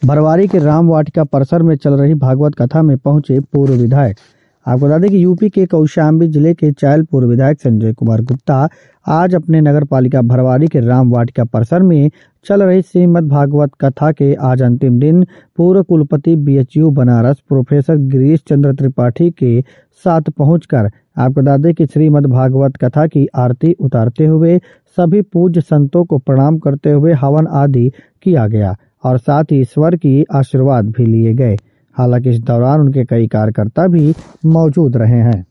भरवारी के राम वाटिका परिसर में चल रही भागवत कथा में पहुंचे पूर्व विधायक। आपको बता दें कि यूपी के कौशाम्बी जिले के चायल पूर्व विधायक संजय कुमार गुप्ता आज अपने नगर पालिका भरवारी के राम वाटिका परिसर में चल रही श्रीमद् भागवत कथा के आज अंतिम दिन पूर्व कुलपति BHU बनारस प्रोफेसर गिरीश चंद्र त्रिपाठी के साथ पहुंचकर आपको बता दें कि श्रीमद् भागवत कथा की आरती उतारते हुए सभी पूज्य संतों को प्रणाम करते हुए हवन आदि किया गया और साथ ही ईश्वर की आशीर्वाद भी लिए गए। हालांकि इस दौरान उनके कई कार्यकर्ता भी मौजूद रहे हैं।